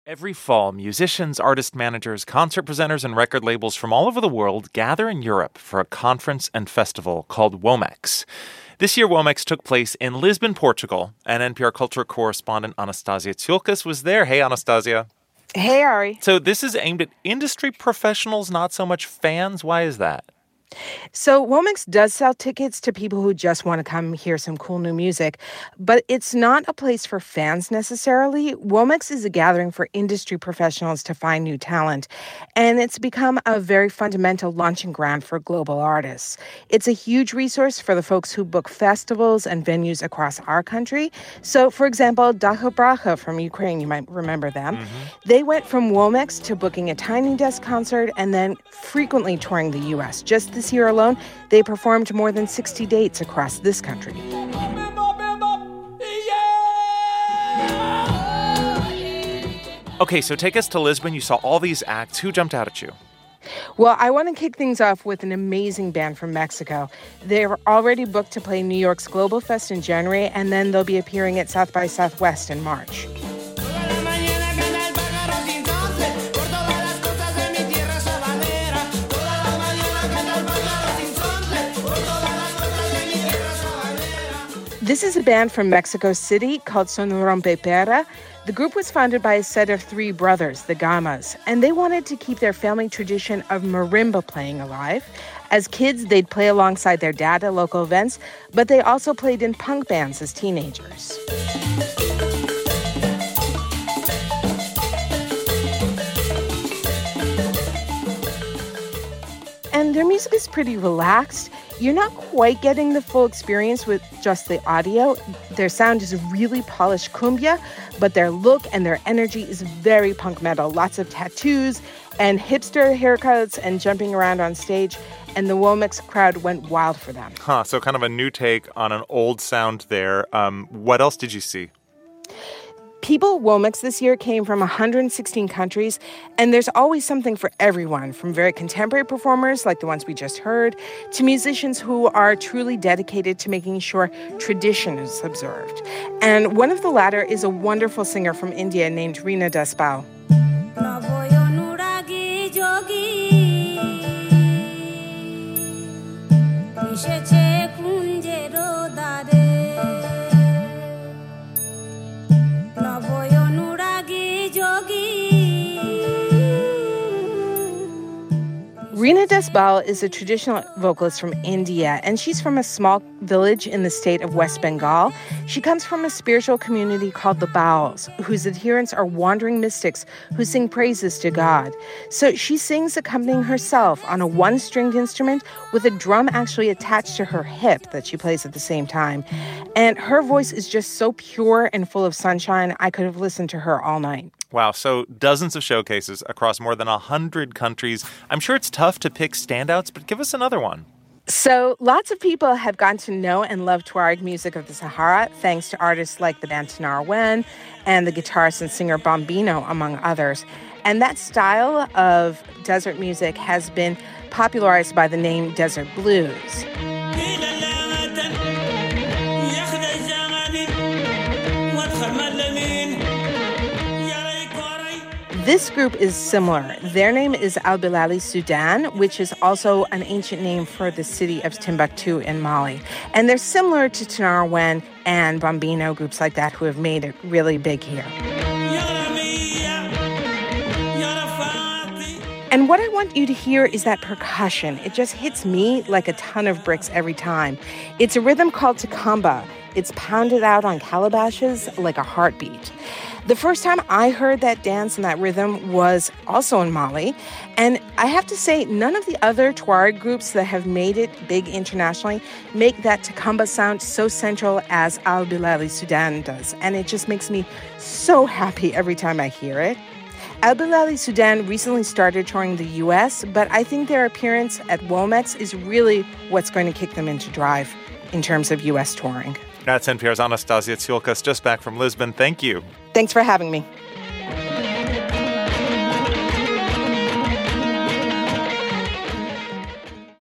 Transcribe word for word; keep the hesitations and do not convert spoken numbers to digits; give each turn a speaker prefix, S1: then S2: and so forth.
S1: Every fall, musicians, artist managers, concert presenters, and record labels from all over the world gather in Europe for a conference and festival called WOMEX. This year, WOMEX took place in Lisbon, Portugal, and N P R culture correspondent Anastasia Tsiolkas was there. Hey, Anastasia.
S2: Hey, Ari.
S1: So this is aimed at industry professionals, not so much fans. Why is that?
S2: So WOMEX does sell tickets to people who just want to come hear some cool new music, but it's not a place for fans necessarily. WOMEX is a gathering for industry professionals to find new talent, and it's become a very fundamental launching ground for global artists. It's a huge resource for the folks who book festivals and venues across our country. So, for example, Dacha Bracha from Ukraine, you might remember them. Mm-hmm. They went from WOMEX to booking a Tiny Desk concert and then frequently touring the U S. Just this year alone, they performed more than sixty dates across this country.
S1: Okay, so take us to Lisbon. You saw all these acts. Who jumped out at you?
S2: Well, I want to kick things off with an amazing band from Mexico. They're already booked to play New York's Global Fest in January, and then they'll be appearing at South by Southwest in March. This is a band from Mexico City called Son Rompepera. The group was founded by a set of three brothers, the Gamas, and they wanted to keep their family tradition of marimba playing alive. As kids, they'd play alongside their dad at local events, but they also played in punk bands as teenagers. And their music is pretty relaxed. You're not quite getting the full experience with just the audio. Their sound is really polished cumbia, but their look and their energy is very punk metal. Lots of tattoos and hipster haircuts and jumping around on stage. And the WOMEX crowd went wild for them.
S1: Huh, so kind of a new take on an old sound there. Um, what else did you see?
S2: People at WOMEX this year came from one hundred sixteen countries, and there's always something for everyone, from very contemporary performers like the ones we just heard, to musicians who are truly dedicated to making sure tradition is observed. And one of the latter is a wonderful singer from India named Reena Daspal. Reena Daspal is a traditional vocalist from India, and she's from a small village in the state of West Bengal. She comes from a spiritual community called the Bauls, whose adherents are wandering mystics who sing praises to God. So she sings accompanying herself on a one-stringed instrument with a drum actually attached to her hip that she plays at the same time. And her voice is just so pure and full of sunshine, I could have listened to her all night.
S1: Wow, so dozens of showcases across more than one hundred countries. I'm sure it's tough to pick standouts, but give us another one.
S2: So lots of people have gotten to know and love Tuareg music of the Sahara, thanks to artists like the band Tnar Wen and the guitarist and singer Bombino, among others. And that style of desert music has been popularized by the name desert blues. This group is similar. Their name is Al Bilali Sudan, which is also an ancient name for the city of Timbuktu in Mali. And they're similar to Tnar Wen and Bombino, groups like that who have made it really big here. And what I want you to hear is that percussion. It just hits me like a ton of bricks every time. It's a rhythm called takamba. It's pounded out on calabashes like a heartbeat. The first time I heard that dance and that rhythm was also in Mali. And I have to say, none of the other Tuareg groups that have made it big internationally make that takamba sound so central as Al Bilali Sudan does. And it just makes me so happy every time I hear it. Al Bilali Sudan recently started touring the U S, but I think their appearance at WOMEX is really what's going to kick them into drive in terms of U S touring.
S1: That's N P R's Anastasia Tsiolkas, just back from Lisbon. Thank you.
S2: Thanks for having me.